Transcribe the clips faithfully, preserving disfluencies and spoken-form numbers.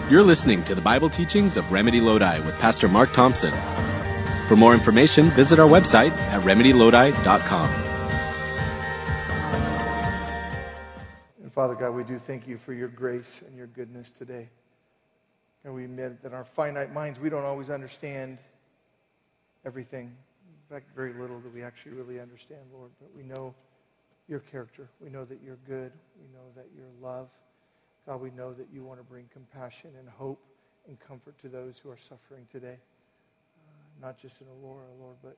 You're listening to the Bible teachings of Remedy Lodi with Pastor Mark Thompson. For more information, visit our website at remedy lodi dot com. And Father God, we do thank you for your grace and your goodness today. And we admit that our finite minds, we don't always understand everything. In fact, very little do we actually really understand, Lord. But we know your character. We know that you're good. We know that you're love. God, we know that you want to bring compassion and hope and comfort to those who are suffering today. Uh, not just in Aurora, Lord, but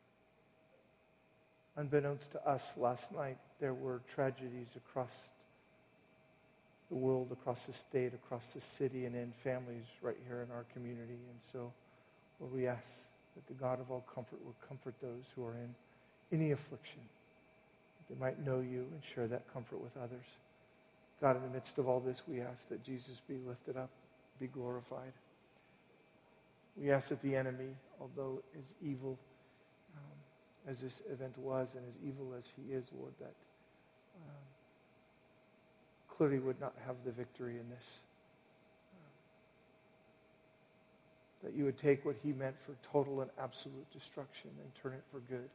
unbeknownst to us last night, there were tragedies across the world, across the state, across the city, and in families right here in our community. And so, Lord, we ask that the God of all comfort will comfort those who are in any affliction, that they might know you and share that comfort with others. God, in the midst of all this, we ask that Jesus be lifted up, be glorified. We ask that the enemy, although as evil um, as this event was and as evil as he is, Lord, that um, clearly would not have the victory in this. Um, that you would take what he meant for total and absolute destruction and turn it for good.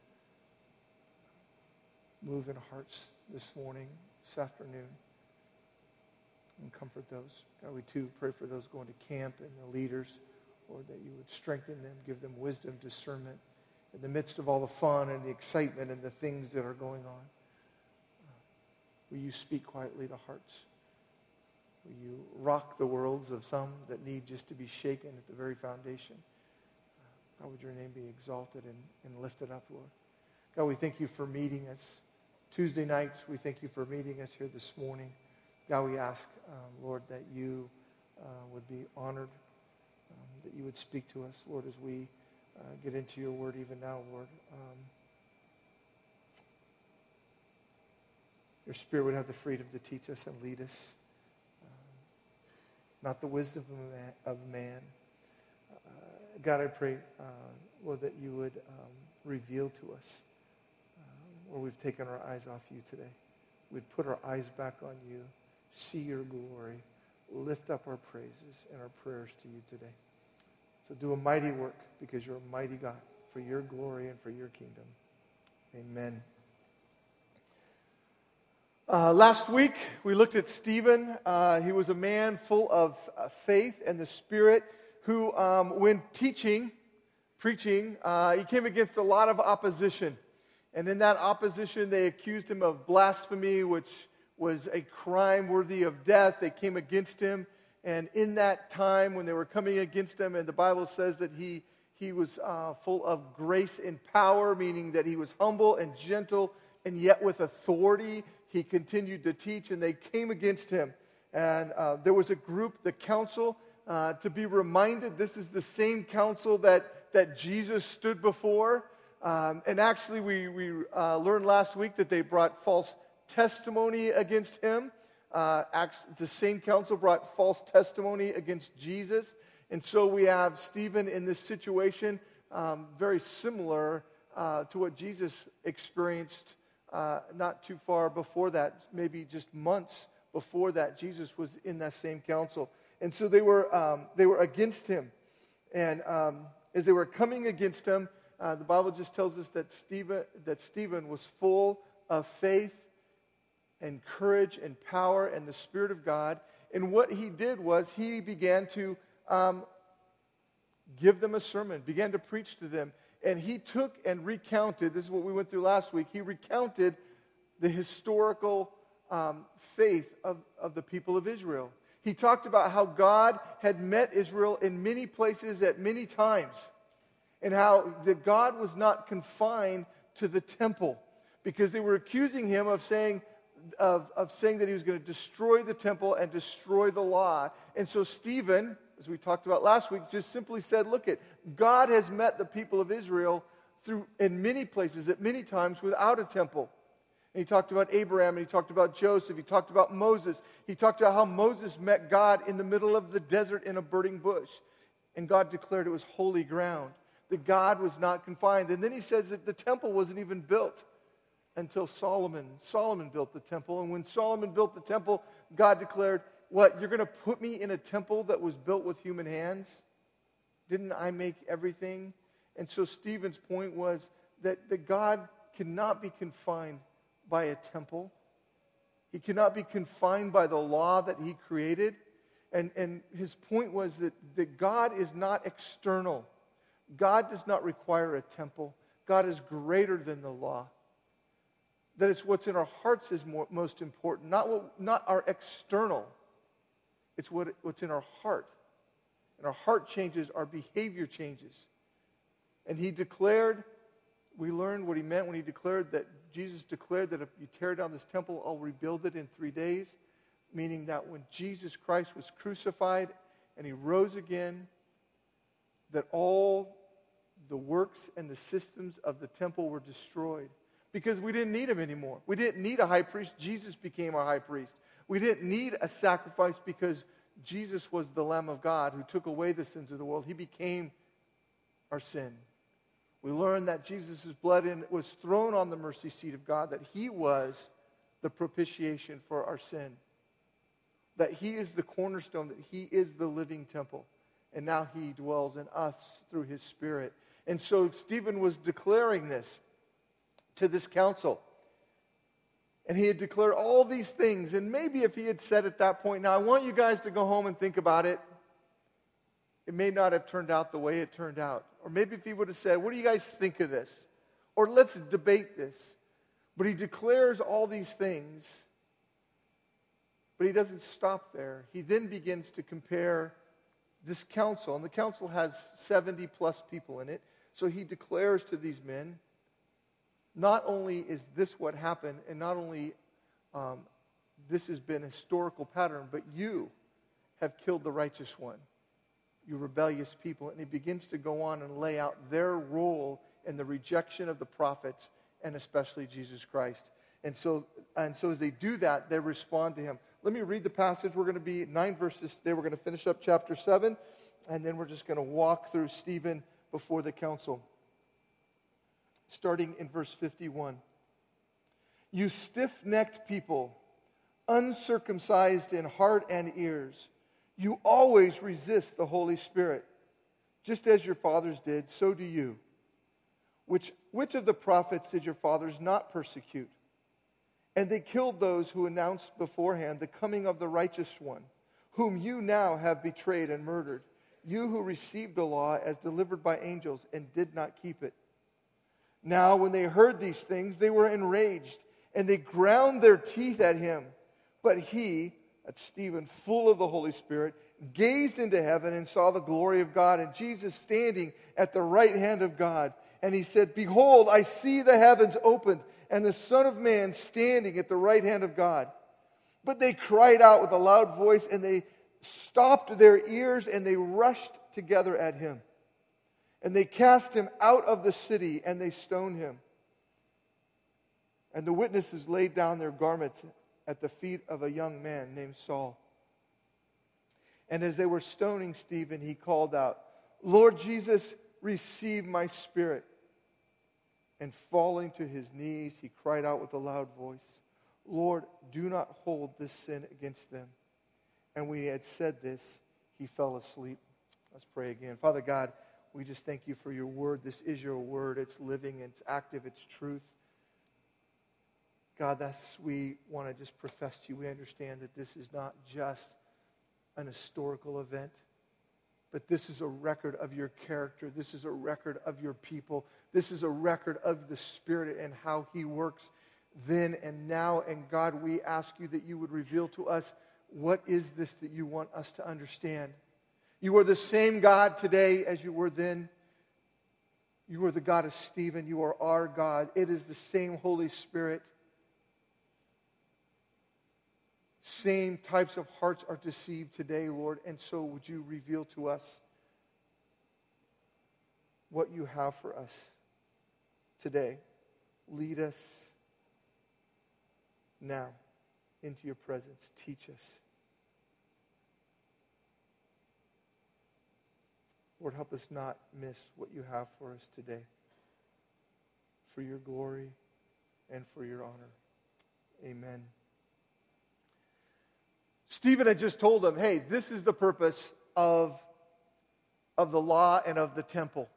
Move in hearts this morning, this afternoon, and comfort those. God, we too pray for those going to camp and the leaders, Lord, that you would strengthen them, give them wisdom, discernment, in the midst of all the fun and the excitement and the things that are going on. Uh, will you speak quietly to hearts? Will you rock the worlds of some that need just to be shaken at the very foundation? Uh, how would your name be exalted and, and lifted up, Lord? God, we thank you for meeting us Tuesday nights. We thank you for meeting us here this morning. God, we ask, um, Lord, that you uh, would be honored, um, that you would speak to us, Lord, as we uh, get into your word even now, Lord. Um, your Spirit would have the freedom to teach us and lead us, um, not the wisdom of man. Of man. Uh, God, I pray, uh, Lord, that you would um, reveal to us uh, where we've taken our eyes off you today. We'd put our eyes back on you, see your glory, lift up our praises and our prayers to you today. So do a mighty work because you're a mighty God for your glory and for your kingdom. Amen. Uh, last week, we looked at Stephen. Uh, he was a man full of uh, faith and the Spirit who, um, when teaching, preaching, uh, he came against a lot of opposition. And in that opposition, they accused him of blasphemy, which was a crime worthy of death. They came against him. And in that time, when they were coming against him, and the Bible says that he, he was uh, full of grace and power, meaning that he was humble and gentle, and yet with authority, he continued to teach, and they came against him. And uh, there was a group, the council, uh, to be reminded, this is the same council that, that Jesus stood before. Um, and actually, we, we uh, learned last week that they brought false testimony against him. Uh, acts, the same council brought false testimony against Jesus. And so we have Stephen in this situation, um, very similar uh, to what Jesus experienced uh, not too far before that, maybe just months before that. Jesus was in that same council. And so they were, um, they were against him. And um, as they were coming against him, Uh, the Bible just tells us that Stephen, that Stephen was full of faith and courage and power and the Spirit of God. And what he did was he began to um, give them a sermon, began to preach to them. And he took and recounted, this is what we went through last week, he recounted the historical um, faith of, of the people of Israel. He talked about how God had met Israel in many places at many times. And how that God was not confined to the temple, because they were accusing him of saying, of, of saying that he was going to destroy the temple and destroy the law. And so Stephen, as we talked about last week, just simply said, look, it God has met the people of Israel through in many places at many times without a temple. And he talked about Abraham, and he talked about Joseph, he talked about Moses. He talked about how Moses met God in the middle of the desert in a burning bush. And God declared it was holy ground. That God was not confined. And then he says that the temple wasn't even built until Solomon. Solomon built the temple. And when Solomon built the temple, God declared What, you're going to put me in a temple that was built with human hands? Didn't I make everything? And so Stephen's point was that, that God cannot be confined by a temple. He cannot be confined by the law that he created. And, and his point was that, that God is not external. God does not require a temple. God is greater than the law. That it's what's in our hearts is more, most important, not, what, not our external. It's what, what's in our heart. And our heart changes, our behavior changes. And he declared, we learned what he meant when he declared that, Jesus declared that if you tear down this temple, I'll rebuild it in three days. Meaning that when Jesus Christ was crucified and he rose again, that all the works and the systems of the temple were destroyed. Because we didn't need him anymore. We didn't need a high priest. Jesus became our high priest. We didn't need a sacrifice because Jesus was the Lamb of God who took away the sins of the world. He became our sin. We learned that Jesus' blood in, was thrown on the mercy seat of God, that he was the propitiation for our sin. That he is the cornerstone, that he is the living temple. And now he dwells in us through his Spirit. And so Stephen was declaring this to this council. And he had declared all these things. And maybe if he had said at that point, now I want you guys to go home and think about it, it may not have turned out the way it turned out. Or maybe if he would have said, what do you guys think of this? Or let's debate this. But he declares all these things. But he doesn't stop there. He then begins to compare this council. And the council has seventy plus people in it. So he declares to these men, not only is this what happened, and not only um, this has been a historical pattern, but you have killed the righteous one, you rebellious people. And he begins to go on and lay out their role in the rejection of the prophets, and especially Jesus Christ. And so, and so as they do that, they respond to him. Let me read the passage. We're going to be nine verses today. We're going to finish up chapter seven, and then we're just going to walk through Stephen before the council. Starting in verse fifty-one. You stiff-necked people, uncircumcised in heart and ears, you always resist the Holy Spirit. Just as your fathers did, so do you. Which, which of the prophets did your fathers not persecute? And they killed those who announced beforehand the coming of the righteous one, whom you now have betrayed and murdered. You who received the law as delivered by angels and did not keep it. Now, when they heard these things, they were enraged, and they ground their teeth at him. But he, that's Stephen, full of the Holy Spirit, gazed into heaven and saw the glory of God, and Jesus standing at the right hand of God. And he said, Behold, I see the heavens opened, and the Son of Man standing at the right hand of God. But they cried out with a loud voice, and they stopped their ears, and they rushed together at him. And they cast him out of the city, and they stoned him. And the witnesses laid down their garments at the feet of a young man named Saul. And as they were stoning Stephen, he called out, Lord Jesus, receive my spirit. And falling to his knees, he cried out with a loud voice, Lord, do not hold this sin against them. And when he had said this, he fell asleep. Let's pray again. Father God, we just thank you for your word. This is your word. It's living, it's active, it's truth. God, that's we want to just profess to you. We understand that this is not just an historical event, but this is a record of your character. This is a record of your people. This is a record of the Spirit and how he works then and now. And God, we ask you that you would reveal to us, what is this that you want us to understand? You are the same God today as you were then. You are the God of Stephen. You are our God. It is the same Holy Spirit. Same types of hearts are deceived today, Lord. And so would you reveal to us what you have for us today. Lead us now into your presence. Teach us. Lord, help us not miss what you have for us today. For your glory and for your honor. Amen. Stephen had just told them, hey, this is the purpose of, of the law and of the temple.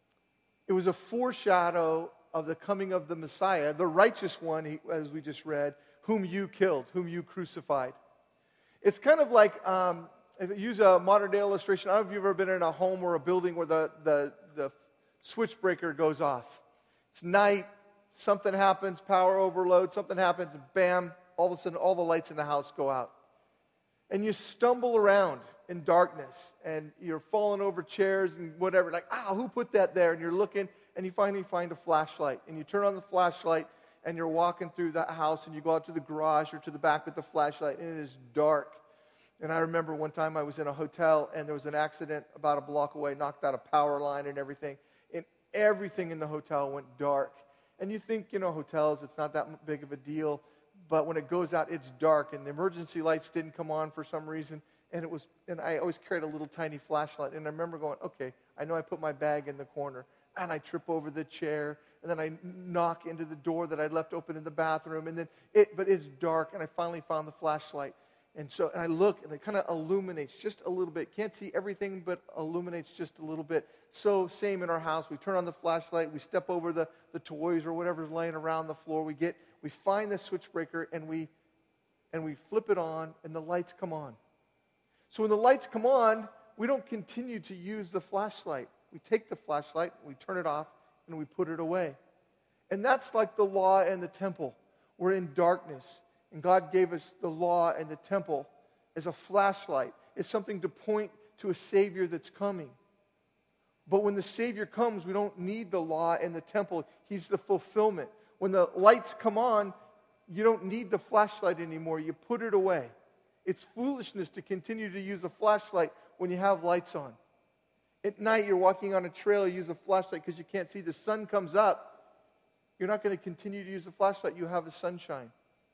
It was a foreshadow of the coming of the Messiah, the righteous one, he, as we just read, whom you killed, whom you crucified. It's kind of like, um, if you use a modern-day illustration, I don't know if you've ever been in a home or a building where the, the, the switch breaker goes off. It's night, something happens, power overload, something happens, and bam, all of a sudden all the lights in the house go out. And you stumble around in darkness, and you're falling over chairs and whatever, like, ah, who put that there? And you're looking, and you finally find a flashlight, and you turn on the flashlight, and you're walking through that house, and you go out to the garage or to the back with the flashlight, and it is dark. And I remember one time I was in a hotel, and there was an accident about a block away, knocked out a power line and everything, and everything in the hotel went dark. And you think, you know, hotels, it's not that big of a deal, but when it goes out, it's dark, and the emergency lights didn't come on for some reason, and it was, and I always carried a little tiny flashlight, and I remember going, okay, I know I put my bag in the corner, and I trip over the chair, and then I knock into the door that I'd left open in the bathroom, and then it, but it's dark, and I finally found the flashlight. And so, and I look, and it kind of illuminates just a little bit. Can't see everything, but illuminates just a little bit. So, same in our house. We turn on the flashlight. We step over the, the toys or whatever's laying around the floor. We get, we find the switch breaker, and we, and we flip it on, and the lights come on. So when the lights come on, we don't continue to use the flashlight. We take the flashlight, we turn it off, and we put it away. And that's like the law and the temple. We're in darkness. And God gave us the law and the temple as a flashlight. It's something to point to a Savior that's coming. But when the Savior comes, we don't need the law and the temple. He's the fulfillment. When the lights come on, you don't need the flashlight anymore. You put it away. It's foolishness to continue to use the flashlight when you have lights on. At night, you're walking on a trail, you use a flashlight because you can't see. The sun comes up. You're not going to continue to use the flashlight. You have the sunshine.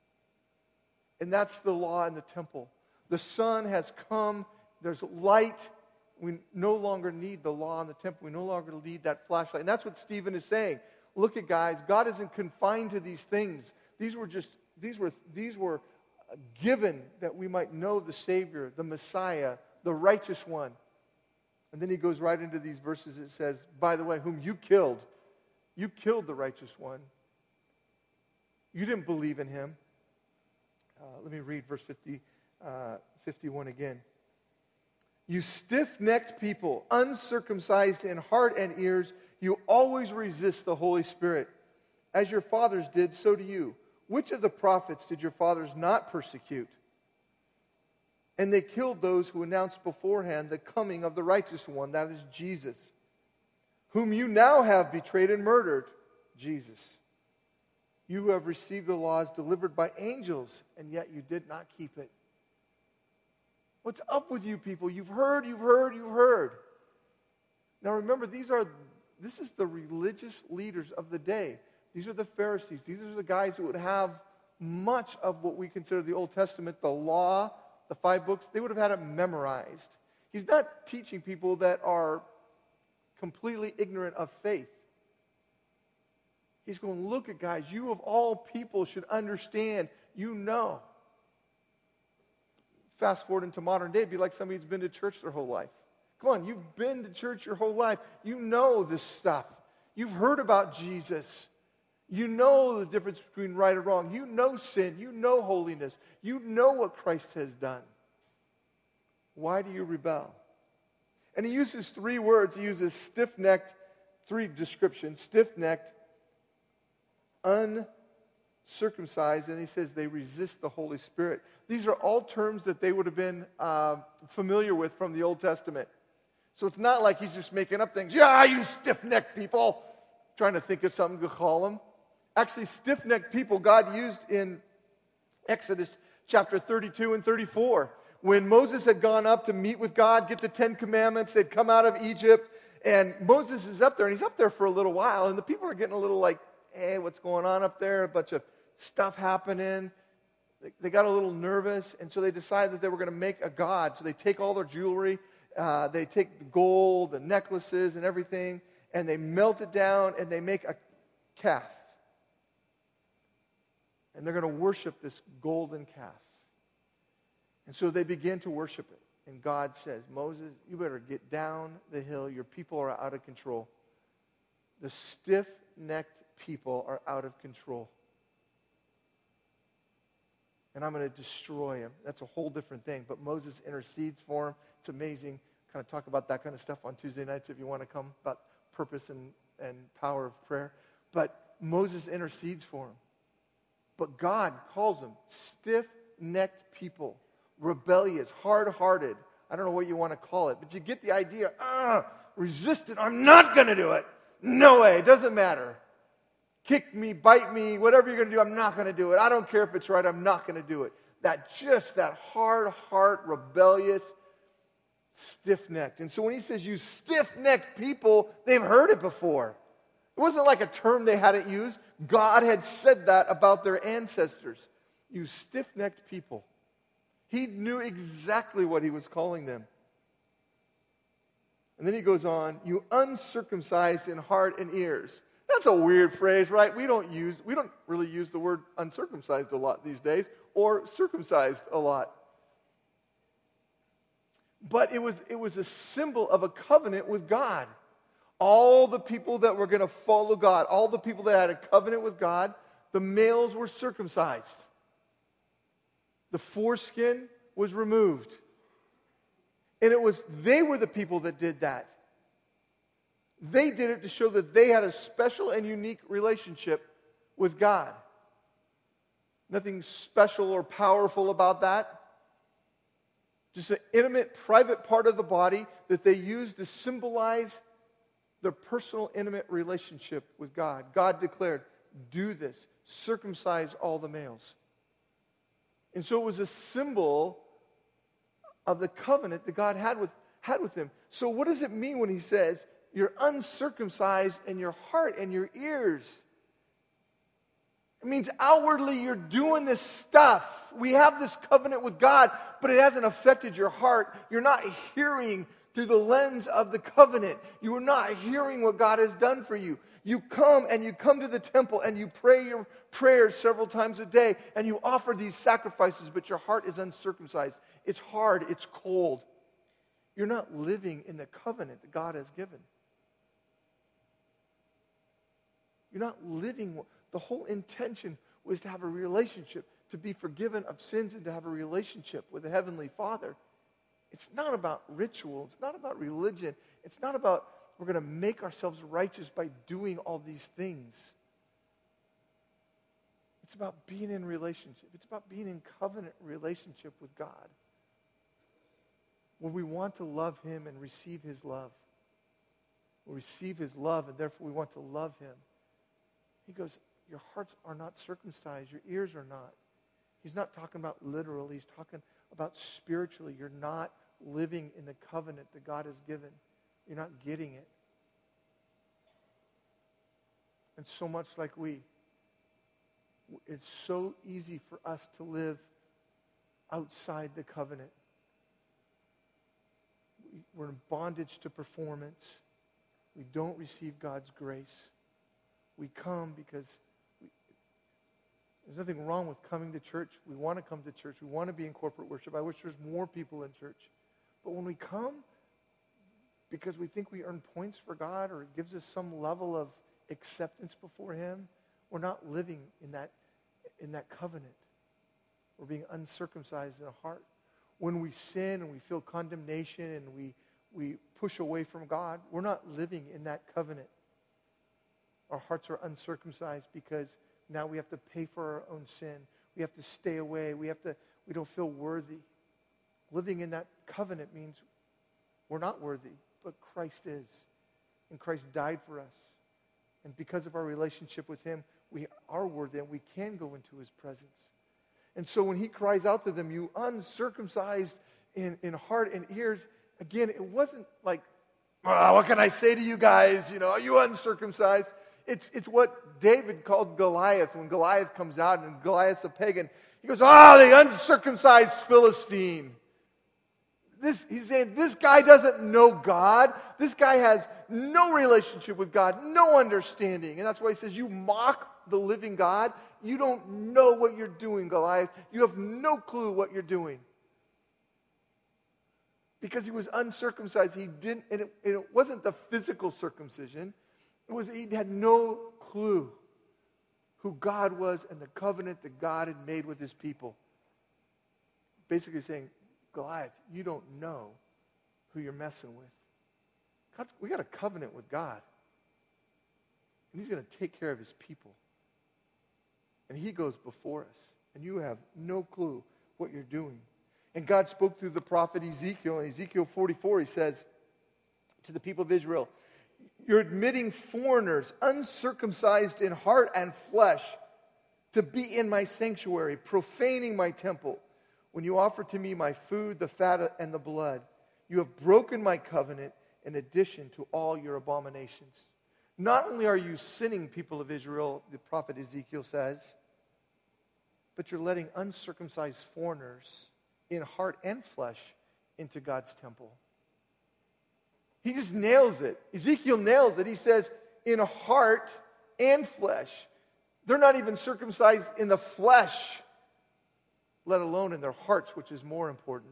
And that's the law in the temple. The sun has come. There's light. We no longer need the law in the temple. We no longer need that flashlight. And that's what Stephen is saying. Look at, guys, God isn't confined to these things. These were just, these were, these were given that we might know the Savior, the Messiah, the righteous one. And then he goes right into these verses. It says, by the way, whom you killed. You killed the righteous one. You didn't believe in him. Uh, let me read verse fifty, uh, fifty-one again. You stiff-necked people, uncircumcised in heart and ears, you always resist the Holy Spirit. As your fathers did, so do you. Which of the prophets did your fathers not persecute? And they killed those who announced beforehand the coming of the righteous one, that is Jesus, whom you now have betrayed and murdered, Jesus. You who have received the laws delivered by angels, and yet you did not keep it. What's up with you people? You've heard, you've heard, you've heard. Now remember, these are this is the religious leaders of the day. These are the Pharisees. These are the guys who would have much of what we consider the Old Testament, the law, the five books. They would have had it memorized. He's not teaching people that are completely ignorant of faith. He's going, look at guys, you of all people should understand, you know. Fast forward into modern day, it'd be like somebody who's been to church their whole life. Come on, you've been to church your whole life. You know this stuff. You've heard about Jesus. You know the difference between right and wrong. You know sin. You know holiness. You know what Christ has done. Why do you rebel? And he uses three words. He uses stiff-necked, three descriptions, stiff-necked, uncircumcised, and he says they resist the Holy Spirit. These are all terms that they would have been uh, familiar with from the Old Testament. So it's not like he's just making up things. Yeah, you stiff-necked people. Trying to think of something to call them. Actually, stiff-necked people God used in Exodus chapter thirty-two and thirty-four. When Moses had gone up to meet with God, get the Ten Commandments, they'd come out of Egypt, and Moses is up there, and he's up there for a little while, and the people are getting a little like, hey, what's going on up there? A bunch of stuff happening. They, they got a little nervous, and so they decided that they were going to make a god. So they take all their jewelry, uh, they take the gold, the necklaces, and everything, and they melt it down, and they make a calf. And they're going to worship this golden calf. And so they begin to worship it. And God says, Moses, you better get down the hill. Your people are out of control. The stiff-necked people are out of control. And I'm going to destroy him. That's a whole different thing. But Moses intercedes for him. It's amazing. Kind of talk about that kind of stuff on Tuesday nights if you want to come, about purpose and, and power of prayer. But Moses intercedes for him. But God calls them stiff-necked people, rebellious, hard-hearted. I don't know what you want to call it, but you get the idea. Ah, resistant. I'm not going to do it. No way. It doesn't matter. Kick me, bite me, whatever you're going to do, I'm not going to do it. I don't care if it's right. I'm not going to do it. That just that hard heart, rebellious, stiff-necked. And so when he says you stiff-necked people, they've heard it before. It wasn't like a term they hadn't used. God had said that about their ancestors. You stiff-necked people. He knew exactly what he was calling them. And then he goes on, you uncircumcised in heart and ears. That's a weird phrase, right? We don't use, we don't really use the word uncircumcised a lot these days, or circumcised a lot. But it was, it was a symbol of a covenant with God. All the people that were going to follow God, all the people that had a covenant with God, the males were circumcised. The foreskin was removed. And it was, they were the people that did that. They did it to show that they had a special and unique relationship with God. Nothing special or powerful about that. Just an intimate, private part of the body that they used to symbolize their personal, intimate relationship with God. God declared, do this, circumcise all the males. And so it was a symbol of the covenant that God had with, had with them. So what does it mean when he says, you're uncircumcised in your heart and your ears? It means outwardly you're doing this stuff. We have this covenant with God, but it hasn't affected your heart. You're not hearing through the lens of the covenant. You are not hearing what God has done for you. You come and you come to the temple and you pray your prayers several times a day and you offer these sacrifices, but your heart is uncircumcised. It's hard. It's cold. You're not living in the covenant that God has given. You're not living. The whole intention was to have a relationship, to be forgiven of sins and to have a relationship with the Heavenly Father. It's not about ritual. It's not about religion. It's not about we're going to make ourselves righteous by doing all these things. It's about being in relationship. It's about being in covenant relationship with God, where we want to love Him and receive His love. We receive His love, and therefore we want to love Him. He goes, your hearts are not circumcised. Your ears are not. He's not talking about literal. He's talking about spiritually. You're not living in the covenant that God has given. You're not getting it. And so much like we, it's so easy for us to live outside the covenant. We're in bondage to performance. We don't receive God's grace. We come because we, there's nothing wrong with coming to church. We want to come to church. We want to be in corporate worship. I wish there's more people in church. But when we come because we think we earn points for God or it gives us some level of acceptance before Him, we're not living in that, in that covenant. We're being uncircumcised in the heart. When we sin and we feel condemnation and we, we push away from God, we're not living in that covenant. Our hearts are uncircumcised because now we have to pay for our own sin. We have to stay away. We have to. We don't feel worthy. Living in that covenant means we're not worthy, but Christ is. And Christ died for us. And because of our relationship with Him, we are worthy and we can go into His presence. And so when He cries out to them, you uncircumcised in, in heart and ears, again, it wasn't like, oh, what can I say to you guys? You know, are you uncircumcised? It's, it's what David called Goliath when Goliath comes out and Goliath's a pagan. He goes, oh, the uncircumcised Philistine. This, he's saying this guy doesn't know God. This guy has no relationship with God, no understanding. And that's why he says, you mock the living God. You don't know what you're doing, Goliath. You have no clue what you're doing. because he was uncircumcised. He didn't, and it, and it wasn't the physical circumcision. It was, he had no clue who God was and the covenant that God had made with his people. Basically saying, Goliath, you don't know who you're messing with. God's, we got a covenant with God. And he's going to take care of his people. And he goes before us. And you have no clue what you're doing. And God spoke through the prophet Ezekiel. In Ezekiel forty-four, he says to the people of Israel, you're admitting foreigners, uncircumcised in heart and flesh, to be in my sanctuary, profaning my temple. When you offer to me my food, the fat and the blood, you have broken my covenant in addition to all your abominations. Not only are you sinning, people of Israel, the prophet Ezekiel says, but you're letting uncircumcised foreigners in heart and flesh into God's temple. He just nails it. Ezekiel nails it. He says, in heart and flesh. They're not even circumcised in the flesh, let alone in their hearts, which is more important.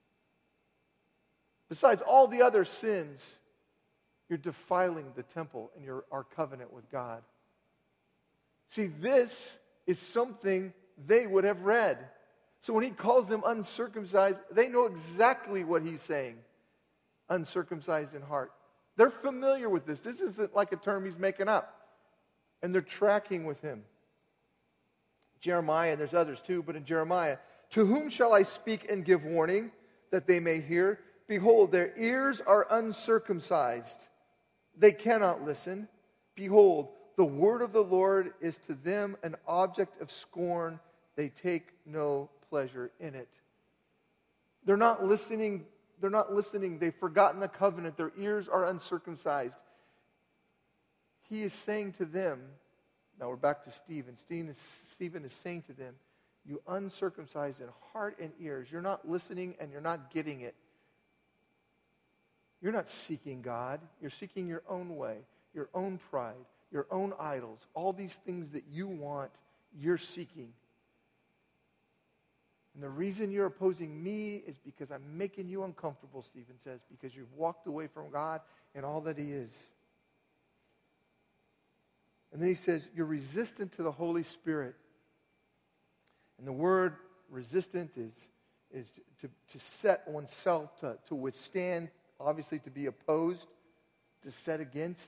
Besides all the other sins, you're defiling the temple and your, our covenant with God. See, this is something they would have read. So when he calls them uncircumcised, they know exactly what he's saying. Uncircumcised in heart. They're familiar with this. This isn't like a term he's making up. And they're tracking with him. Jeremiah, and there's others too, but in Jeremiah, to whom shall I speak and give warning that they may hear? Behold, their ears are uncircumcised. They cannot listen. Behold, the word of the Lord is to them an object of scorn. They take no pleasure in it. They're not listening. They're not listening. They've forgotten the covenant. Their ears are uncircumcised. He is saying to them, now we're back to Stephen. Stephen is, Stephen is saying to them, you uncircumcised in heart and ears, you're not listening and you're not getting it. You're not seeking God. You're seeking your own way, your own pride, your own idols. All these things that you want, you're seeking. And the reason you're opposing me is because I'm making you uncomfortable, Stephen says, because you've walked away from God and all that he is. And then he says, you're resistant to the Holy Spirit. And the word resistant is, is to, to set oneself, to, to withstand, obviously to be opposed, to set against.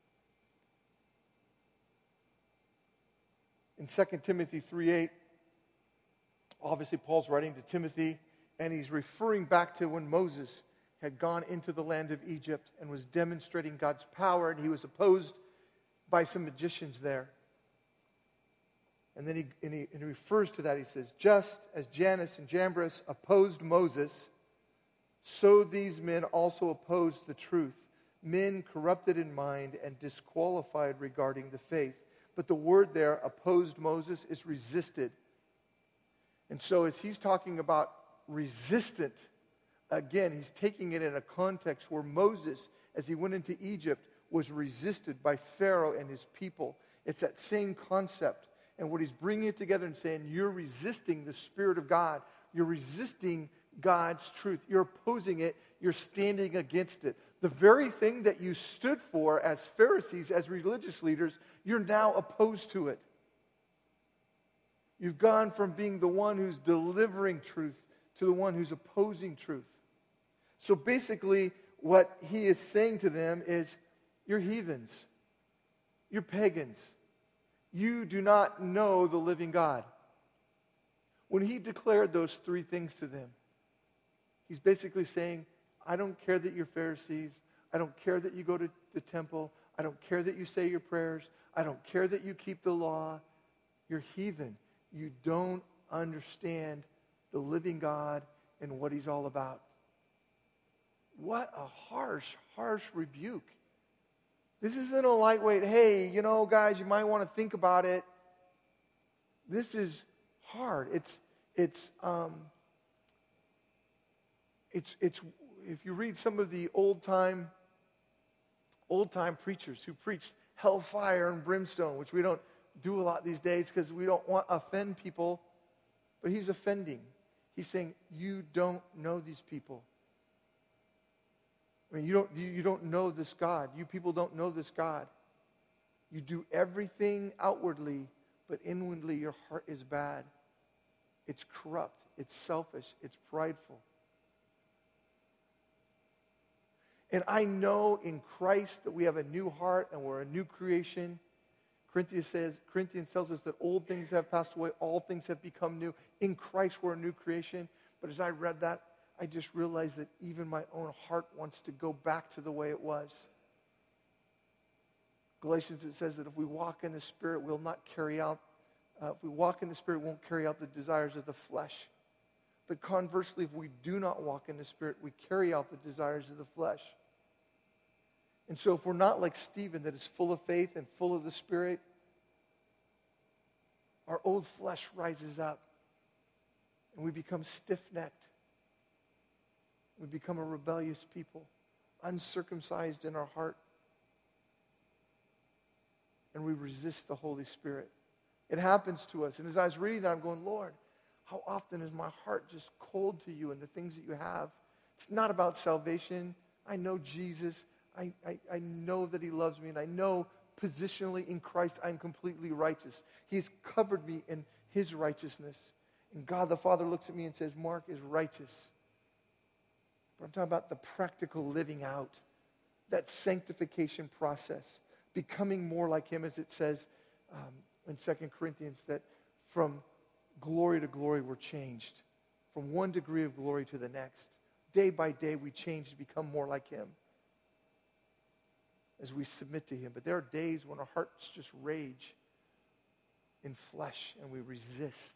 In Second Timothy three eight, obviously Paul's writing to Timothy, and he's referring back to when Moses had gone into the land of Egypt and was demonstrating God's power, and he was opposed by some magicians there. And then he, and he, and he refers to that. He says, just as Jannes and Jambres opposed Moses, so these men also opposed the truth, men corrupted in mind and disqualified regarding the faith. But the word there, opposed Moses, is resisted. And so as he's talking about resistant, again, he's taking it in a context where Moses, as he went into Egypt, was resisted by Pharaoh and his people. It's that same concept. And what he's bringing it together and saying, you're resisting the Spirit of God. You're resisting God's truth. You're opposing it. You're standing against it. The very thing that you stood for as Pharisees, as religious leaders, you're now opposed to it. You've gone from being the one who's delivering truth to the one who's opposing truth. So basically, what he is saying to them is, you're heathens. You're pagans. You do not know the living God. When he declared those three things to them, he's basically saying, I don't care that you're Pharisees. I don't care that you go to the temple. I don't care that you say your prayers. I don't care that you keep the law. You're heathen. You don't understand the living God and what he's all about. What a harsh, harsh rebuke. This isn't a lightweight, hey, you know, guys, you might want to think about it. This is hard. It's, it's, um, it's, it's, if you read some of the old-time, old-time preachers who preached hellfire and brimstone, which we don't do a lot these days because we don't want to offend people, but he's offending. He's saying, you don't know these people. I mean, you don't, you, you don't know this God. You people don't know this God. You do everything outwardly, but inwardly your heart is bad. It's corrupt. It's selfish. It's prideful. And I know in Christ that we have a new heart and we're a new creation. Corinthians says, Corinthians tells us that old things have passed away, all things have become new. In Christ we're a new creation. But as I read that, I just realized that even my own heart wants to go back to the way it was. Galatians, it says that if we walk in the Spirit, we'll not carry out, uh, if we walk in the Spirit, we won't carry out the desires of the flesh. But conversely, if we do not walk in the Spirit, we carry out the desires of the flesh. And so if we're not like Stephen, that is full of faith and full of the Spirit, our old flesh rises up and we become stiff-necked. We become a rebellious people, uncircumcised in our heart, and we resist the Holy Spirit. It happens to us. And as I was reading that, I'm going, Lord, how often is my heart just cold to you and the things that you have? It's not about salvation. I know Jesus. I, I, I know that he loves me, and I know positionally in Christ I'm completely righteous. He's covered me in his righteousness. And God the Father looks at me and says, Mark is righteous. But I'm talking about the practical living out, that sanctification process, becoming more like him, as it says um, in Second Corinthians, that from glory to glory we're changed, from one degree of glory to the next. Day by day we change to become more like him as we submit to him. But there are days when our hearts just rage in flesh and we resist.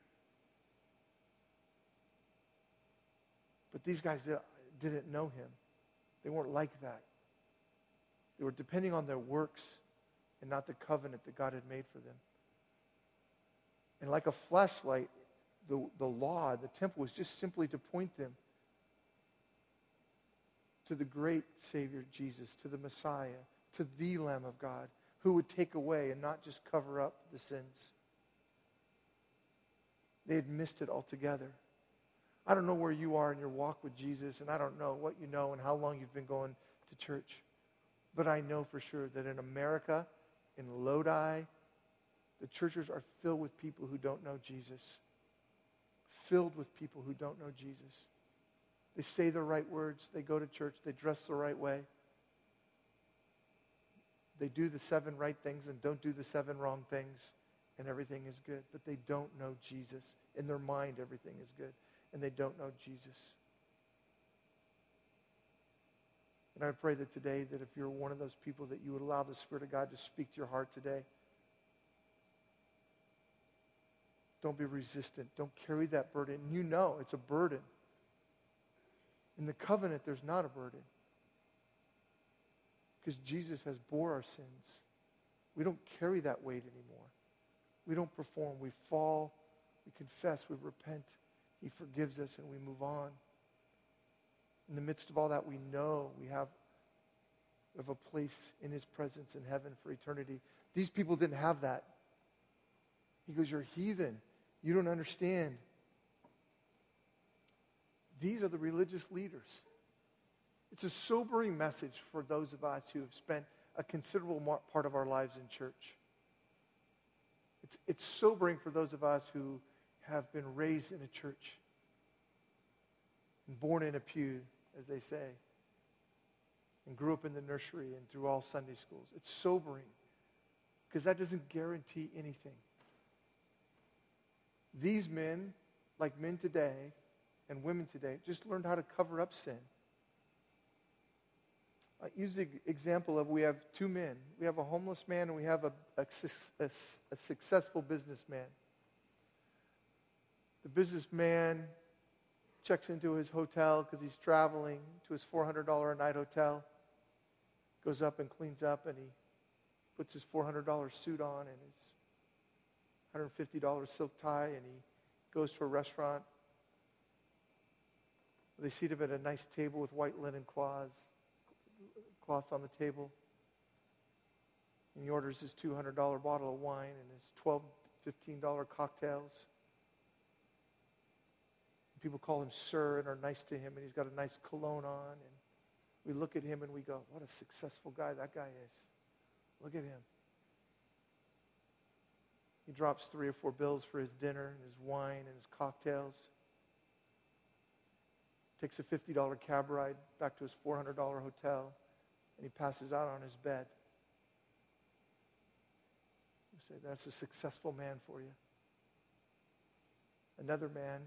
But these guys didn't know him. They weren't like that. They were depending on their works and not the covenant that God had made for them. And like a flashlight, the, the law, the temple was just simply to point them to the great Savior Jesus, to the Messiah, to the Lamb of God, who would take away and not just cover up the sins. They had missed it altogether. I don't know where you are in your walk with Jesus, and I don't know what you know and how long you've been going to church. But I know for sure that in America, in Lodi, the churches are filled with people who don't know Jesus. Filled with people who don't know Jesus. They say the right words. They go to church. They dress the right way. They do the seven right things and don't do the seven wrong things, and everything is good. But they don't know Jesus. In their mind, everything is good, and they don't know Jesus. And I pray that today, that if you're one of those people, that you would allow the Spirit of God to speak to your heart today. Don't be resistant. Don't carry that burden. You know it's a burden. In the covenant, there's not a burden. Because Jesus has bore our sins. We don't carry that weight anymore. We don't perform. We fall. We confess. We repent. He forgives us and we move on. In the midst of all that, we know we have, we have a place in his presence in heaven for eternity. These people didn't have that. He goes, you're heathen. You don't understand. These are the religious leaders. It's a sobering message for those of us who have spent a considerable part of our lives in church. It's, it's sobering for those of us who have been raised in a church and born in a pew, as they say, and grew up in the nursery and through all Sunday schools. It's sobering because that doesn't guarantee anything. These men, like men today and women today, just learned how to cover up sin. I use the example of we have two men. We have a homeless man and we have a, a, a, a successful businessman. The businessman checks into his hotel because he's traveling to his four hundred dollars a night hotel, goes up and cleans up, and he puts his four hundred dollars suit on and his one hundred fifty dollars silk tie, and he goes to a restaurant. They seat him at a nice table with white linen cloths, cloths on the table. And he orders his two hundred dollars bottle of wine and his twelve dollars, fifteen dollars cocktails. People call him sir and are nice to him, and he's got a nice cologne on. And We look at him and we go, what a successful guy that guy is. Look at him. He drops three or four bills for his dinner and his wine and his cocktails. Takes a fifty dollars cab ride back to his four hundred dollars hotel, and he passes out on his bed. You say, that's a successful man for you. Another man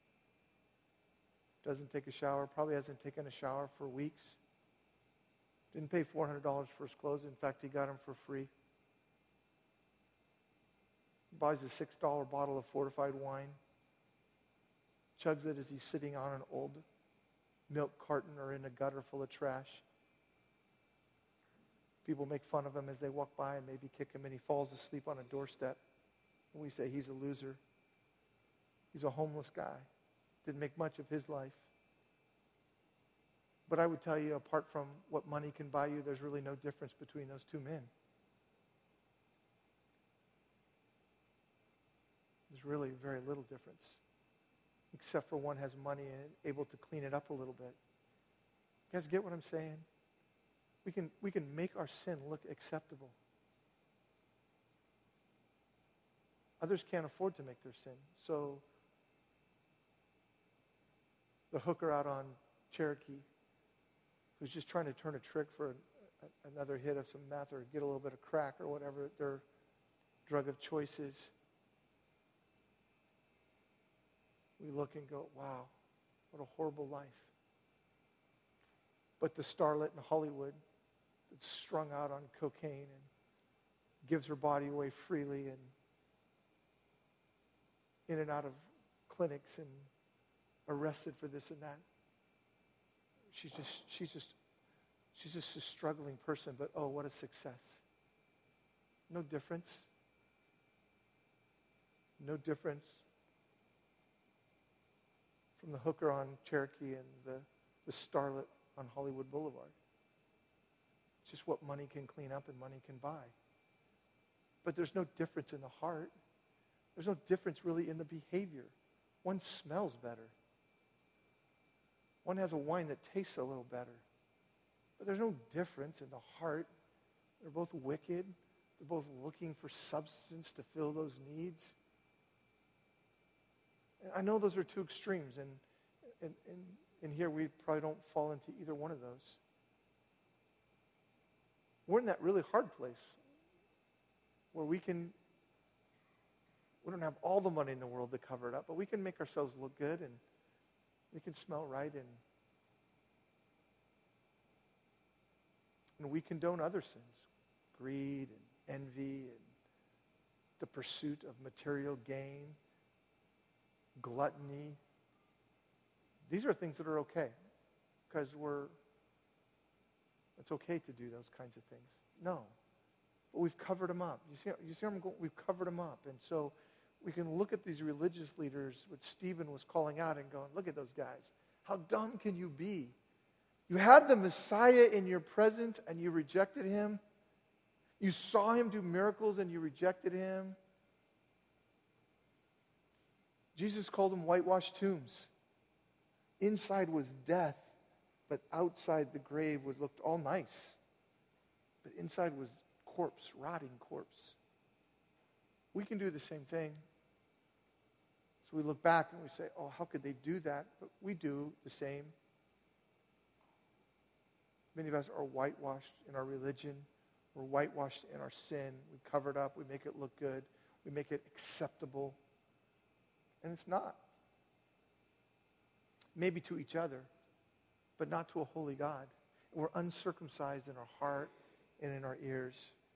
doesn't take a shower, probably hasn't taken a shower for weeks. Didn't pay four hundred dollars for his clothes. In fact, he got them for free. He buys a six dollar bottle of fortified wine, chugs it as he's sitting on an old milk carton or in a gutter full of trash. People make fun of him as they walk by and maybe kick him, and he falls asleep on a doorstep. And we say he's a loser. He's a homeless guy. Didn't make much of his life. But I would tell you, apart from what money can buy you, there's really no difference between those two men. There's really very little difference, except for one has money and able to clean it up a little bit. You guys get what I'm saying? We can, we can make our sin look acceptable. Others can't afford to make their sin. So the hooker out on Cherokee, who's just trying to turn a trick for a, a, another hit of some meth or get a little bit of crack or whatever their drug of choice is. We look and go, wow, what a horrible life. But the starlet in Hollywood that's strung out on cocaine and gives her body away freely and in and out of clinics and arrested for this and that. She's just, she's just, she's just a struggling person, but oh, what a success. No difference. No difference from the hooker on Cherokee and the, the starlet on Hollywood Boulevard. It's just what money can clean up and money can buy. But there's no difference in the heart. There's no difference really in the behavior. One smells better. One has a wine that tastes a little better. But there's no difference in the heart. They're both wicked. They're both looking for substance to fill those needs. And I know those are two extremes, and, and, and, and here we probably don't fall into either one of those. We're in that really hard place where we can, we don't have all the money in the world to cover it up, but we can make ourselves look good and we can smell right, and, and we condone other sins, greed and envy and the pursuit of material gain, gluttony. These are things that are okay because we're, it's okay to do those kinds of things. No, but we've covered them up. You see, you see where I'm going? We've covered them up. And so we can look at these religious leaders, what Stephen was calling out and going, look at those guys. How dumb can you be? You had the Messiah in your presence and you rejected him. You saw him do miracles and you rejected him. Jesus called them whitewashed tombs. Inside was death, but outside the grave was looked all nice. But inside was corpse, rotting corpse. We can do the same thing. So we look back and we say, oh, how could they do that? But we do the same. Many of us are whitewashed in our religion. We're whitewashed in our sin. We cover it up. We make it look good. We make it acceptable. And it's not. Maybe to each other, but not to a holy God. We're uncircumcised in our heart and in our ears.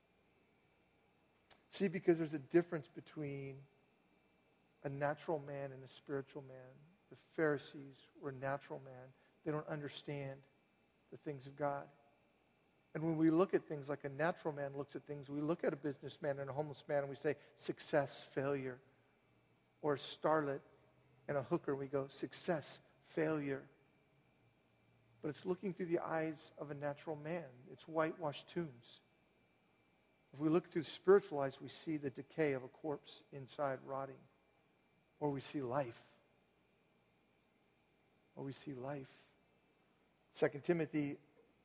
See, because there's a difference between a natural man and a spiritual man. The Pharisees were natural man. They don't understand the things of God. And when we look at things like a natural man looks at things, we look at a businessman and a homeless man and we say, success, failure. Or a starlet and a hooker, we go, success, failure. But it's looking through the eyes of a natural man. It's whitewashed tombs. If we look through the spiritual eyes, we see the decay of a corpse inside rotting. Or we see life. Or we see life. Second Timothy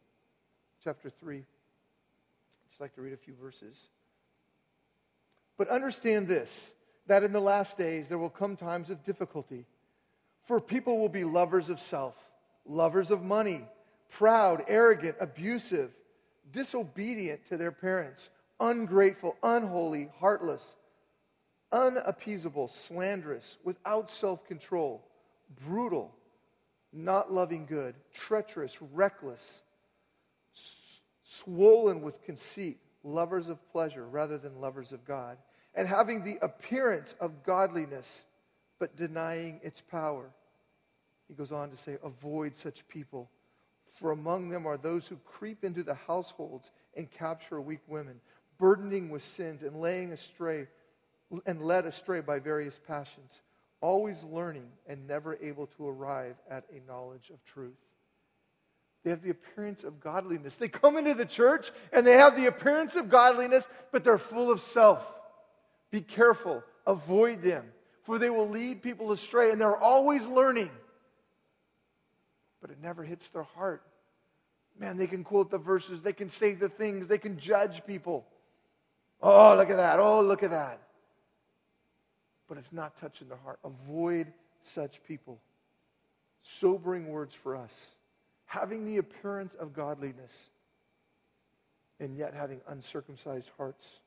chapter three. I'd just like to read a few verses. But understand this, that in the last days there will come times of difficulty. For people will be lovers of self, lovers of money, proud, arrogant, abusive, disobedient to their parents, ungrateful, unholy, heartless, unappeasable, slanderous, without self-control, brutal, not loving good, treacherous, reckless, s- swollen with conceit, lovers of pleasure rather than lovers of God, and having the appearance of godliness, but denying its power. He goes on to say, avoid such people, for among them are those who creep into the households and capture weak women, burdening with sins and laying astray and led astray by various passions, always learning and never able to arrive at a knowledge of truth. They have the appearance of godliness. They come into the church and they have the appearance of godliness, but they're full of self. Be careful. Avoid them, for they will lead people astray, and they're always learning. But it never hits their heart. Man, they can quote the verses. They can say the things. They can judge people. Oh, look at that. Oh, look at that. But it's not touching their heart. Avoid such people. Sobering words for us. Having the appearance of godliness, and yet having uncircumcised hearts.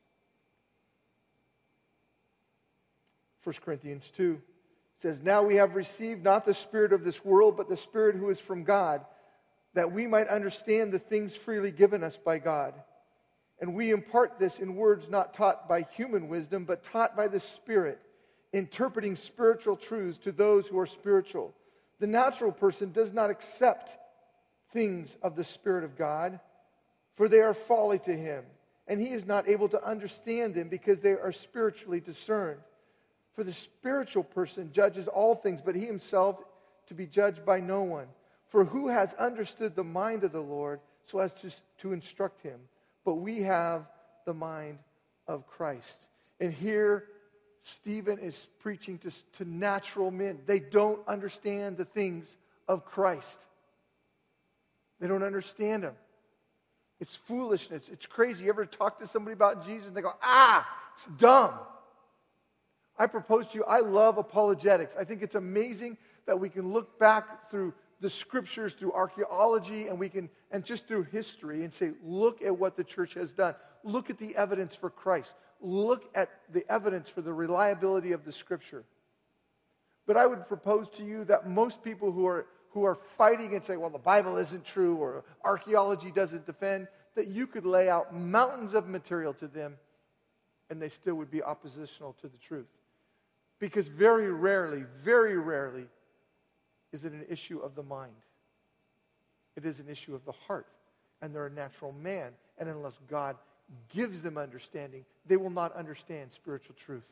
First Corinthians two says, now we have received not the spirit of this world, but the Spirit who is from God, that we might understand the things freely given us by God. And we impart this in words not taught by human wisdom, but taught by the Spirit, interpreting spiritual truths to those who are spiritual. The natural person does not accept things of the Spirit of God, for they are folly to him, and he is not able to understand them because they are spiritually discerned. For the spiritual person judges all things, but he himself to be judged by no one. For who has understood the mind of the Lord so as to, to instruct him? But we have the mind of Christ. And here, Stephen is preaching to, to natural men. They don't understand the things of Christ. They don't understand him. It's foolishness. It's crazy. You ever talk to somebody about Jesus and they go, ah, it's dumb. I propose to you, I love apologetics. I think it's amazing that we can look back through the scriptures, through archaeology, and we can, and just through history and say, look at what the church has done. Look at the evidence for Christ. Look at the evidence for the reliability of the scripture. But I would propose to you that most people who are who are fighting and say, well, the Bible isn't true or archaeology doesn't defend, that you could lay out mountains of material to them and they still would be oppositional to the truth. Because very rarely, very rarely is it an issue of the mind. It is an issue of the heart. And they're a natural man. And unless God gives them understanding, they will not understand spiritual truth.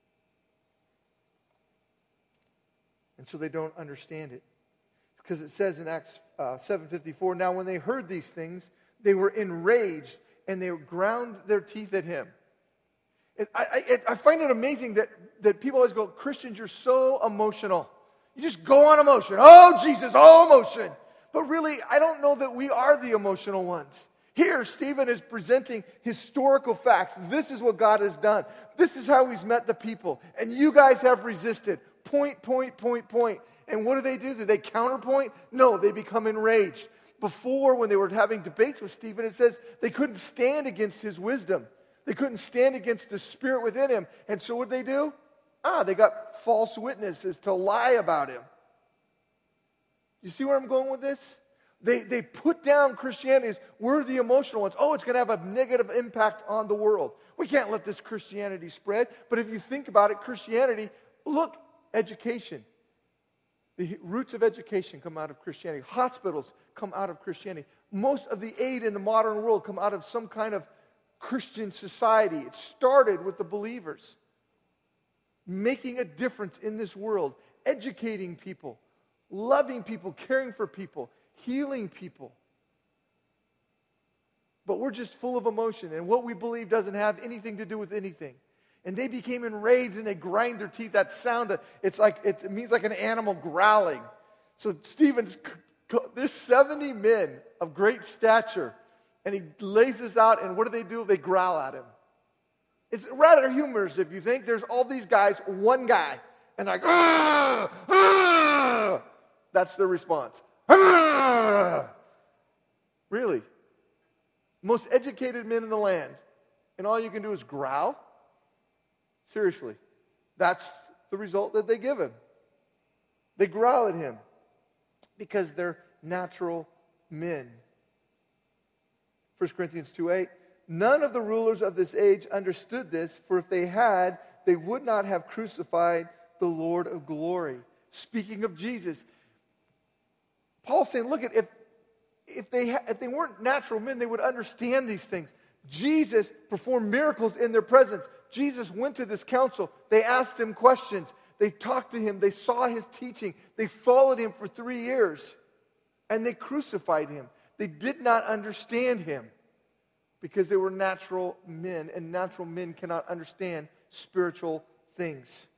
And so they don't understand it. Because it says in Acts uh, seven fifty-four, now when they heard these things, they were enraged and they ground their teeth at him. It, I, I, it, I find it amazing that, that people always go, Christians, you're so emotional. You just go on emotion. Oh, Jesus, oh, emotion. But really, I don't know that we are the emotional ones. Here, Stephen is presenting historical facts. This is what God has done. This is how he's met the people. And you guys have resisted. Point, point, point, point. And what do they do? Do they counterpoint? No, they become enraged. Before, when they were having debates with Stephen, it says they couldn't stand against his wisdom. They couldn't stand against the spirit within him. And so what did they do? Ah, they got false witnesses to lie about him. You see where I'm going with this? They, they put down Christianity as we're the emotional ones. Oh, it's going to have a negative impact on the world. We can't let this Christianity spread. But if you think about it, Christianity, look, education. The roots of education come out of Christianity. Hospitals come out of Christianity. Most of the aid in the modern world come out of some kind of Christian society. It started with the believers making a difference in this world, educating people, loving people, caring for people, healing people. But we're just full of emotion, and what we believe doesn't have anything to do with anything. And they became enraged and they grind their teeth. That sound, it's like it means like an animal growling. So Stephen's, there's seventy men of great stature, And he lays this out, and what do they do? They growl at him. It's rather humorous if you think. There's all these guys, one guy, and like, "Arr! Arr!" That's their response. "Arr!" Really. Most educated men in the land, and all you can do is growl? Seriously. That's the result that they give him. They growl at him because they're natural men. First Corinthians two eight, none of the rulers of this age understood this, for if they had, they would not have crucified the Lord of glory. Speaking of Jesus, Paul's saying, look, at if if they ha- if they weren't natural men, they would understand these things. Jesus performed miracles in their presence. Jesus went to this council. They asked him questions. They talked to him. They saw his teaching. They followed him for three years. And they crucified him. They did not understand him because they were natural men, and natural men cannot understand spiritual things.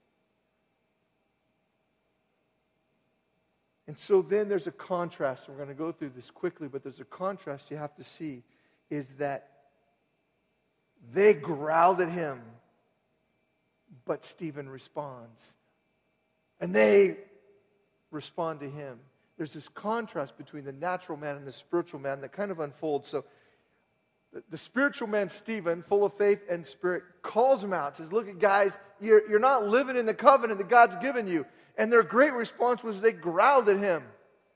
And so then there's a contrast. We're going to go through this quickly, but there's a contrast you have to see, is that they growled at him, but Stephen responds. And they respond to him. There's this contrast between the natural man and the spiritual man that kind of unfolds. So the, the spiritual man, Stephen, full of faith and spirit, calls him out. Says, look, guys, you're, you're not living in the covenant that God's given you. And their great response was they growled at him.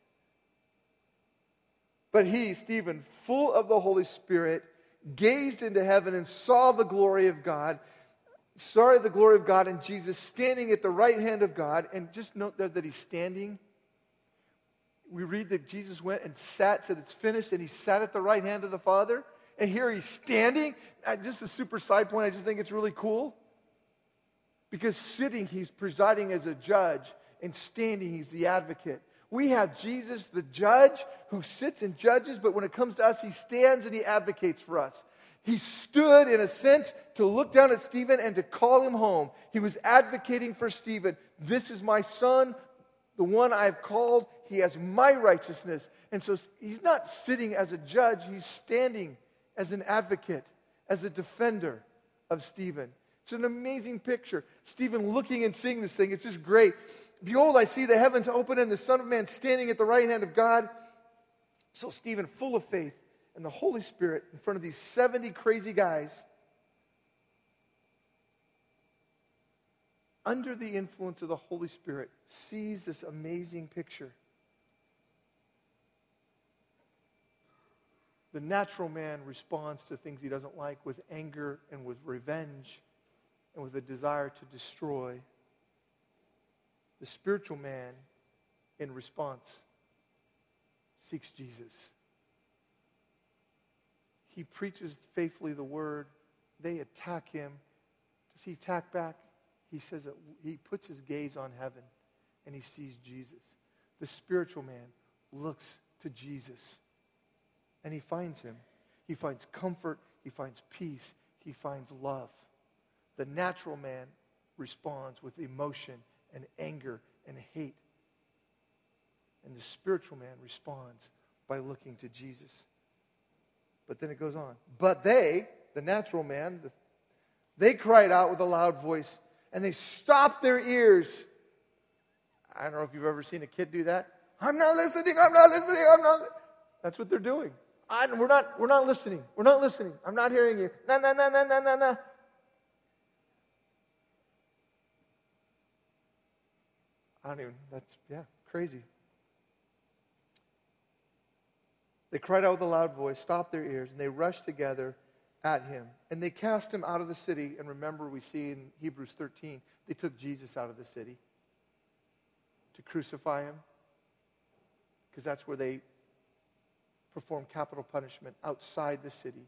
But he, Stephen, full of the Holy Spirit, gazed into heaven and saw the glory of God. Saw the glory of God and Jesus standing at the right hand of God. And just note there that he's standing. We read that Jesus went and sat, said it's finished, and he sat at the right hand of the Father. And here he's standing. Just a super side point, I just think it's really cool. Because sitting, he's presiding as a judge, and standing, he's the advocate. We have Jesus, the judge, who sits and judges, but when it comes to us, he stands and he advocates for us. He stood, in a sense, to look down at Stephen and to call him home. He was advocating for Stephen. This is my son, the one I've called. He has my righteousness. And so he's not sitting as a judge. He's standing as an advocate, as a defender of Stephen. It's an amazing picture. Stephen looking and seeing this thing. It's just great. Behold, I see the heavens open and the Son of Man standing at the right hand of God. So Stephen, full of faith and the Holy Spirit, in front of these seventy crazy guys, under the influence of the Holy Spirit, sees this amazing picture. The natural man responds to things he doesn't like with anger and with revenge and with a desire to destroy. The spiritual man, in response, seeks Jesus. He preaches faithfully the word. They attack him. Does he attack back? He says that he puts his gaze on heaven and he sees Jesus. The spiritual man looks to Jesus and he finds him. He finds comfort. He finds peace. He finds love. The natural man responds with emotion and anger and hate. And the spiritual man responds by looking to Jesus. But then it goes on. But they, the natural man, the, they cried out with a loud voice, and they stopped their ears. I don't know if you've ever seen a kid do that. I'm not listening, I'm not listening, I'm not. That's what they're doing. I, we're not, we're not listening. We're not listening. I'm not hearing you. No, no, no, no, no, no, no. I don't even, that's, yeah, crazy. They cried out with a loud voice, stopped their ears, and they rushed together at him. And they cast him out of the city. And remember, we see in Hebrews thirteen, they took Jesus out of the city to crucify him. Because that's where they perform capital punishment, outside the city.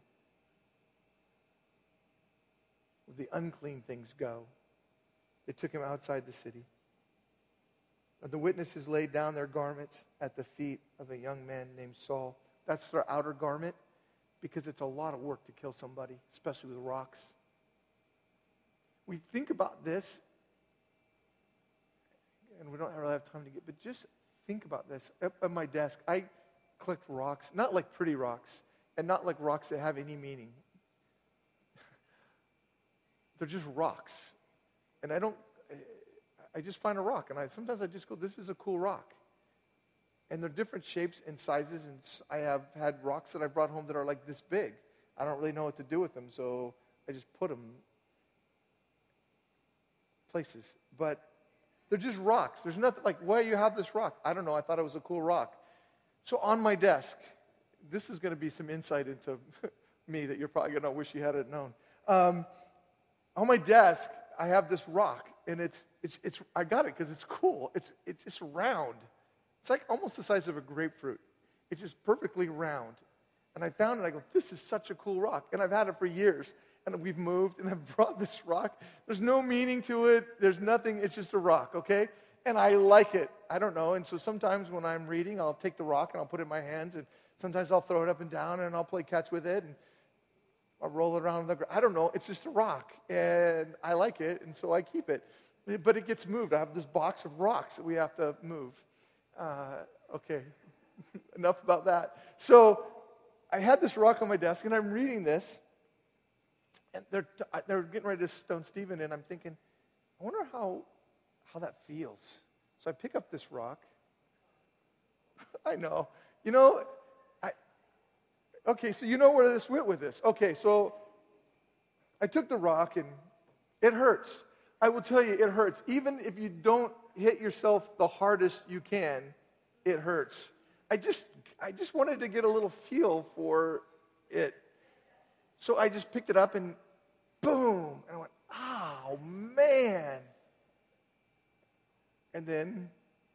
Where the unclean things go. They took him outside the city. And the witnesses laid down their garments at the feet of a young man named Saul. That's their outer garment, because it's a lot of work to kill somebody, especially with rocks. We think about this, and we don't really have time to get, but just think about this. Up at my desk, I collect rocks, not like pretty rocks. and not like rocks that have any meaning. They're just rocks. And I don't, I just find a rock, and I sometimes I just go, this is a cool rock. And they're different shapes and sizes, and I have had rocks that I brought home that are like this big. I don't really know what to do with them, so I just put them places. But they're just rocks. There's nothing like, why you have this rock? I don't know. I thought it was a cool rock. So on my desk, this is going to be some insight into me that you're probably going to wish you had it known. Um, on my desk, I have this rock, and it's it's it's. I got it because it's cool. It's it's just round. It's like almost the size of a grapefruit. It's just perfectly round. And I found it. I go, this is such a cool rock, and I've had it for years. And we've moved, and I've brought this rock. There's no meaning to it. There's nothing. It's just a rock, okay? And I like it. I don't know. And so sometimes when I'm reading, I'll take the rock and I'll put it in my hands, and sometimes I'll throw it up and down, and I'll play catch with it, and I'll roll it around the ground. I don't know. It's just a rock, and I like it, and so I keep it. But it gets moved. I have this box of rocks that we have to move. Uh, okay, enough about that. So I had this rock on my desk, and I'm reading this, and they're they're getting ready to stone Stephen, and I'm thinking, I wonder how how that feels. So I pick up this rock. I know, you know, I. Okay, so you know where this went with this. Okay, so I took the rock, and it hurts. I will tell you, it hurts. Even if you don't hit yourself the hardest you can, it hurts. I just, I just wanted to get a little feel for it. So I just picked it up and boom, and I went, oh man. And then,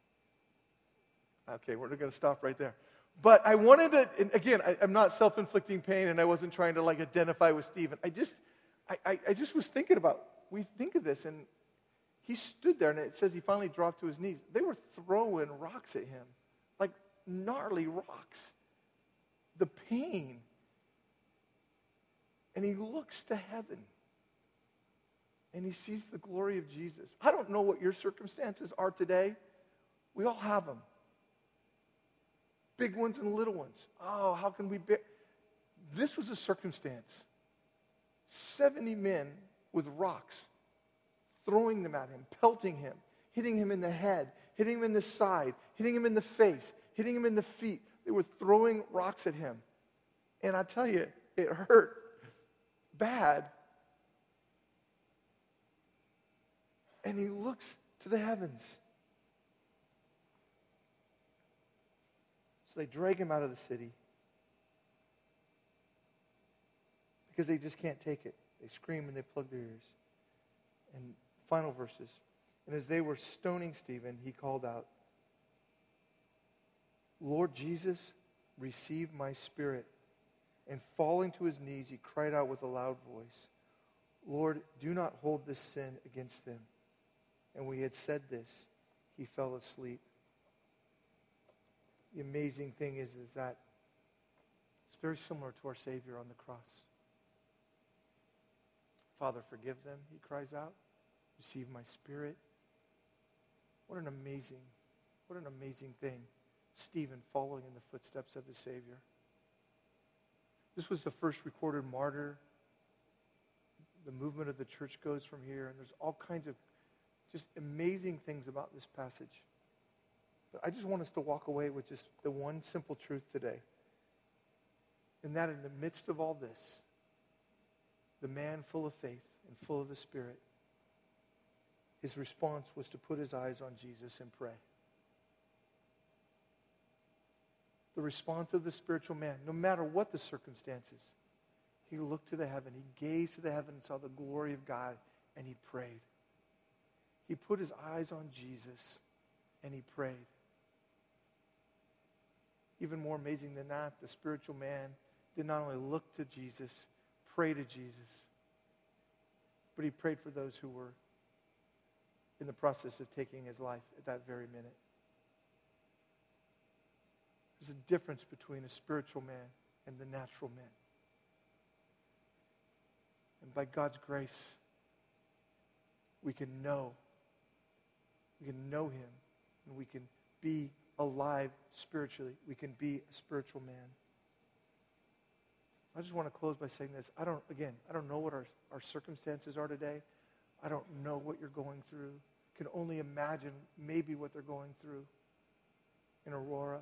okay, we're going to stop right there. But I wanted to, and again, I, I'm not self-inflicting pain, and I wasn't trying to like identify with Stephen. I just, I, I, I just was thinking about, we think of this, and he stood there, and it says he finally dropped to his knees. They were throwing rocks at him, like gnarly rocks. The pain. And he looks to heaven, and he sees the glory of Jesus. I don't know what your circumstances are today. We all have them. Big ones and little ones. Oh, how can we bear? This was a circumstance. seventy men with rocks, throwing them at him, pelting him, hitting him in the head, hitting him in the side, hitting him in the face, hitting him in the feet. They were throwing rocks at him. And I tell you, it hurt bad. And he looks to the heavens. So they drag him out of the city because they just can't take it. They scream and they plug their ears. And final verses. And as they were stoning Stephen, he called out, Lord Jesus, receive my spirit. And falling to his knees, he cried out with a loud voice, Lord, do not hold this sin against them. And when he had said this, he fell asleep. The amazing thing is, is that it's very similar to our Savior on the cross. Father, forgive them, he cries out. Receive my spirit. What an amazing, what an amazing thing. Stephen following in the footsteps of his Savior. This was the first recorded martyr. The movement of the church goes from here, and there's all kinds of just amazing things about this passage. But I just want us to walk away with just the one simple truth today. And that in the midst of all this, the man full of faith and full of the Spirit, his response was to put his eyes on Jesus and pray. The response of the spiritual man, no matter what the circumstances, he looked to the heaven, he gazed to the heaven and saw the glory of God, and he prayed. He put his eyes on Jesus, and he prayed. Even more amazing than that, the spiritual man did not only look to Jesus, pray to Jesus, but he prayed for those who were in the process of taking his life at that very minute. There's a difference between a spiritual man and the natural man. And by God's grace, we can know. We can know him, and we can be alive spiritually. We can be a spiritual man. I just want to close by saying this. I don't, again, I don't know what our, our circumstances are today. I don't know what you're going through. Can only imagine maybe what they're going through in Aurora,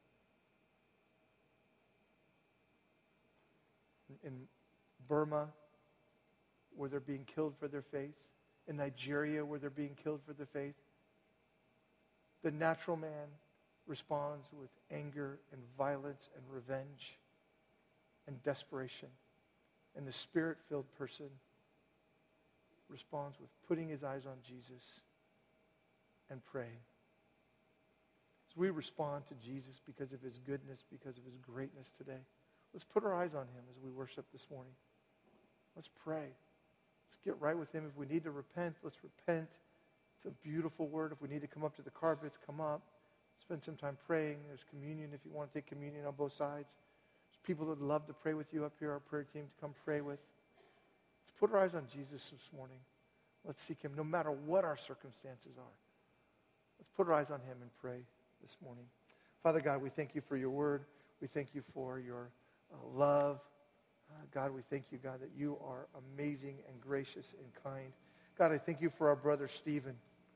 in, in Burma, where they're being killed for their faith, in Nigeria, where they're being killed for their faith. The natural man responds with anger and violence and revenge and desperation. And the Spirit-filled person responds with putting his eyes on Jesus and praying. As we respond to Jesus because of his goodness, because of his greatness today, let's put our eyes on him as we worship this morning. Let's pray. Let's get right with him. If we need to repent, let's repent. It's a beautiful word. If we need to come up to the carpets, come up. Spend some time praying. There's communion if you want to take communion on both sides. There's people that would love to pray with you up here, our prayer team to come pray with. Let's put our eyes on Jesus this morning. Let's seek him no matter what our circumstances are. Let's put our eyes on him and pray this morning. Father God, we thank you for your word. We thank you for your uh, love. Uh, God, we thank you, God, that you are amazing and gracious and kind. God, I thank you for our brother Stephen.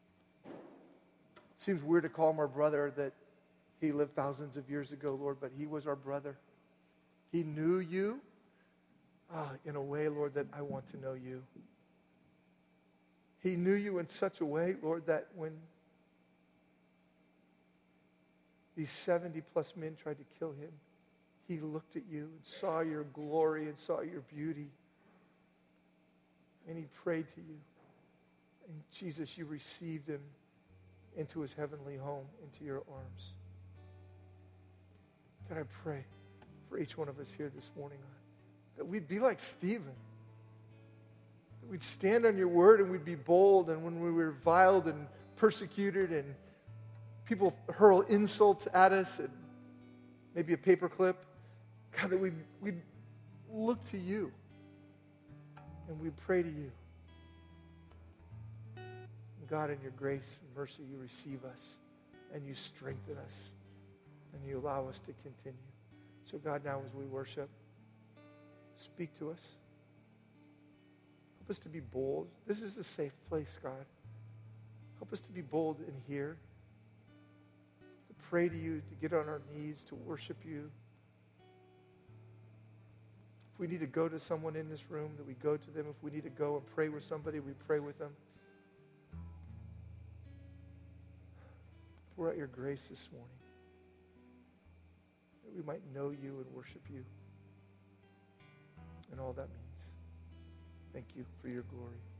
Seems weird to call him our brother, that he lived thousands of years ago, Lord, but he was our brother. He knew you ah, in a way, Lord, that I want to know you. He knew you in such a way, Lord, that when these seventy plus men tried to kill him, he looked at you and saw your glory and saw your beauty. And he prayed to you. And Jesus, you received him into his heavenly home, into your arms. God, I pray for each one of us here this morning, God, that we'd be like Stephen. That we'd stand on your word and we'd be bold. And when we were reviled and persecuted and people hurl insults at us and maybe a paperclip, God, that we'd, we'd look to you and we'd pray to you. And God, in your grace and mercy, you receive us and you strengthen us and you allow us to continue. So God, now as we worship, speak to us. Help us to be bold. This is a safe place, God. Help us to be bold in here, to pray to you, to get on our knees, to worship you. If we need to go to someone in this room, that we go to them. If we need to go and pray with somebody, we pray with them. Pour out your grace this morning, that we might know you and worship you and all that means. Thank you for your glory.